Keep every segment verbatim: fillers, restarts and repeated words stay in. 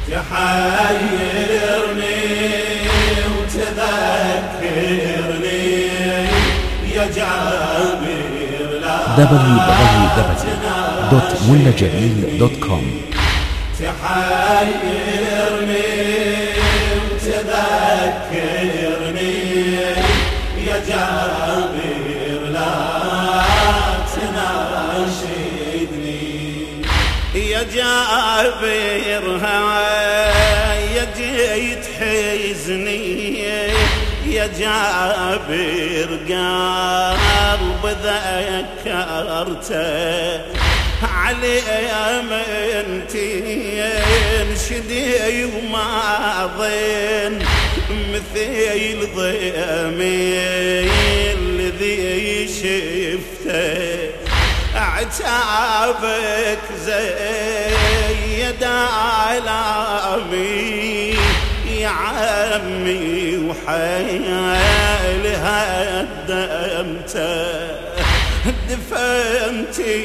تحيرني وتذكرني يا جابر لا دبليو دبليو دبليو دوت ملا جميل دوت كوم. تحيرني وتذكرني يا جابر لا تناشدني يا جابر يا جيت حزني يا جابر قلب ذكرته علي امنتين شدي وماضين مثيل ضيمي الذي شفته عتابك زيد علامي يا عمي وحيلها دمته دفنتي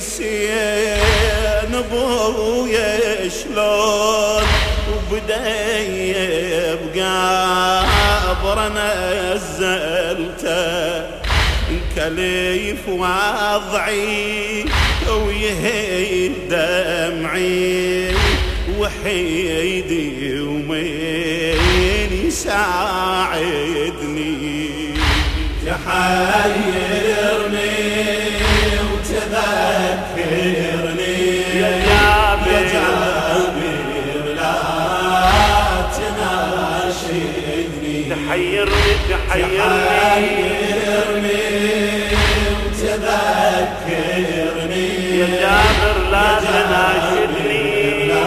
حسين ابويا شلون وبدي بقبر نزلته كليف وضعي ويهيد دمعي وحيدي ومين يساعدني تحيرني وتذكرني يا جابر لا تناشدني تحيرني تحيرني وتذكرني يا جابر لا تناشدني لا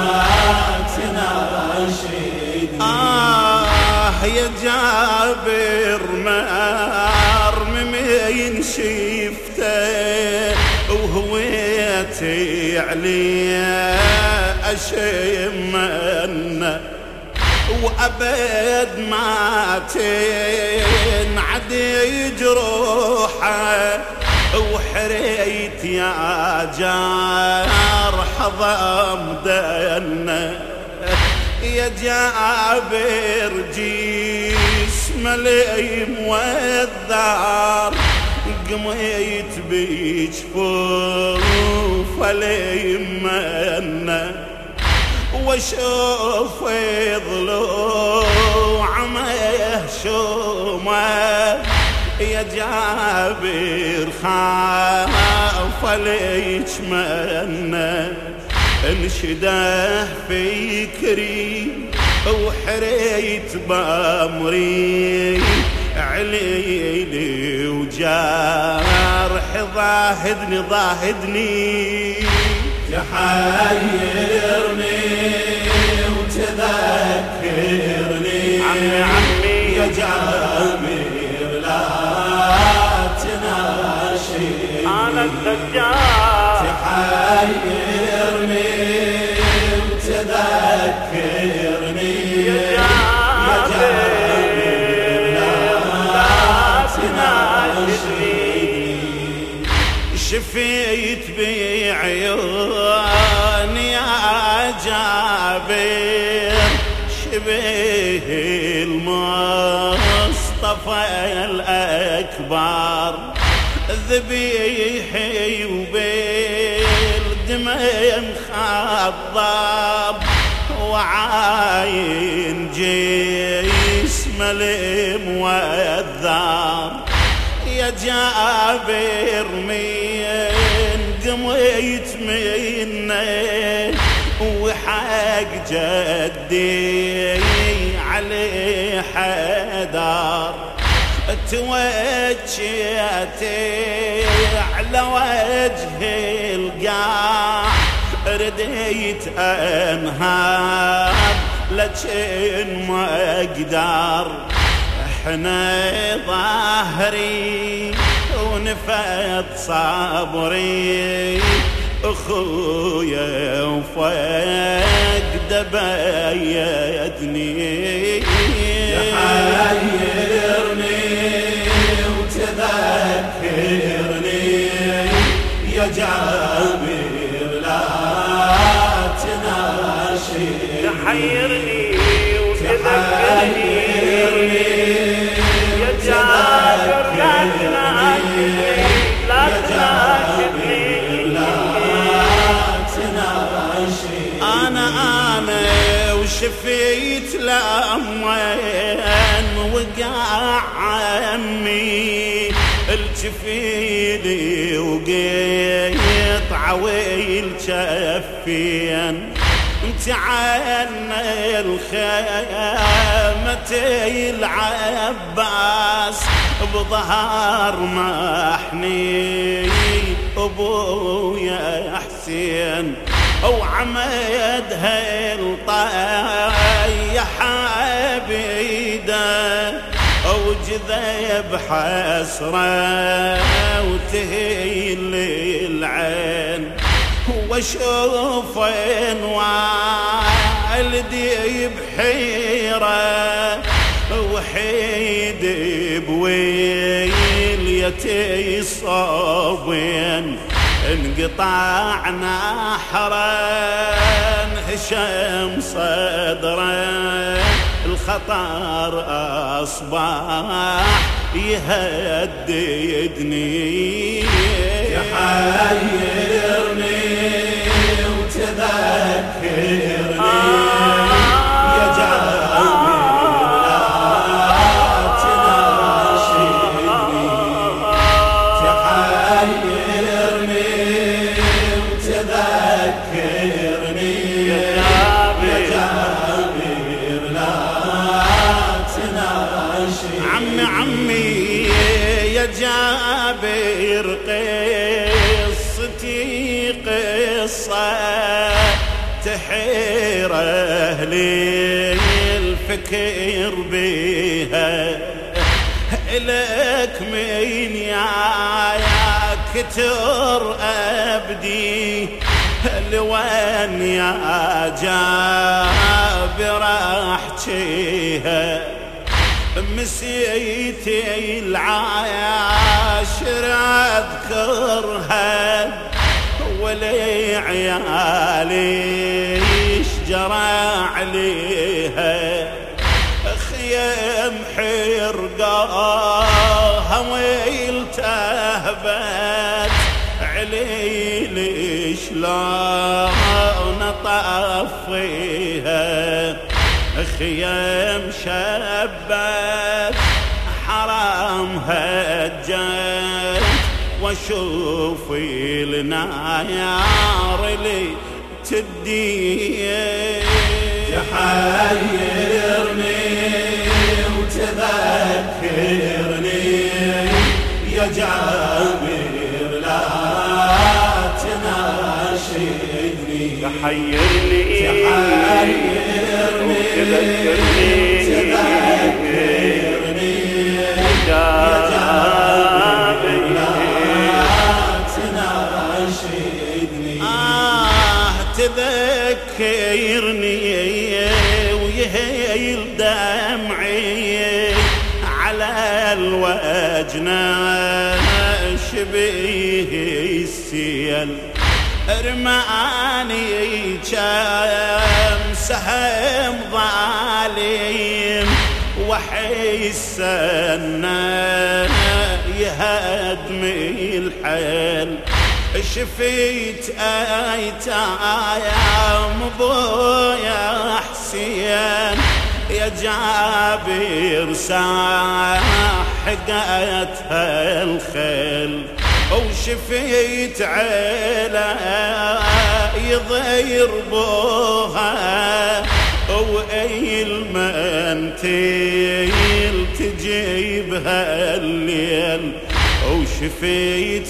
تناشدني آه يا جابر مار ممين شفته وهويتي عليه أشمنه وأبد ما تنعدي جروحه وحريت يا جارح ضم دنه يا جابر جسم لي موذر قميت بجفوف لي منه واشوف ضلوع مهشومه يا جابر خاف ليش منه انشده فكري وحريت بامري عليلي وجارح ضاهدني ضاهدني تحيرني وتذكرني عمي عمي يا جابر لا تناشدني أنا الدجال تحيرني وتذكرني يا جابر لا تناشدني شفيت بعيوني يا جابر شبيه المصطفى الأكبر ذبيحي وبالدمى مخضب وعاين جسم الموذر يا جابر من قميت منه وحق جدي عليه حدار توجهتي على وجه القاع رديت انهار لكن ما اقدر احنا ظهري ونفد صبري اخويا وفقد بيدني تحيرني وتذكرني يا جابر لا تناشدني تحيرني وتذكرني يا جابر لا تناشدني لا تناشدني لا تناشدني أنا أنا وشفيت لأمين وقع عمي الجفيلي وقيت عويل شفين انت عنا الخيمتي العباس بظهر محني ابويا حسين او عمد هالطايح بيده او جذب حسره وتهيل العين واشوف والدي بحيره وحيد بويل يتي صوبين انقطع نحرا هشام صدره الخطر أصبح يهددني يحيرني وتذكرني يا جابر لا تناشدني تحيرني وتذكرني يا جابر لا عمي عمي يا جابر قصتي قصة تحير أهلي الفكر بيها إلك من يا كتر أبدي لوين يا جابر أحكيها مسيتي العاشر أذكرها ولي عيالي شجرى عليها خيم حرقاها ويلتهبت علي شلون طفيها خيام شبت حرام هجت واشوف النار اللي تدي تحيرني وتذكرني يا جابر لا تناشدني تحيرني تحيرني تذكرني تذكرني يا جابر لا تناشدني آه تذكرني ويهيل دمعي على الوجنة شبيه السيل رماني كم سهم ظالم وحيس النا يهدمي الحيل شفيت ايتام ابويا حسين يا جابر ساحقتها الخيل وشفيت عيلة يضربوها وأي المنتيل تجيبها الليل وشفيت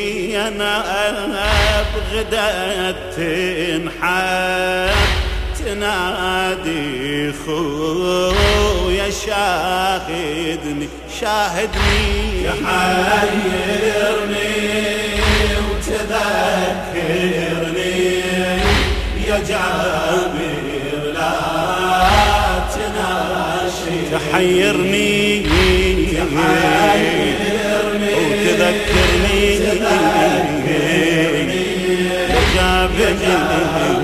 زينب غدت تنحب تنادي خويا شاهدني شاهدني يحيرني وتذكرني يا جابر لا تناشدني تحيرني وتذكرني يا جابر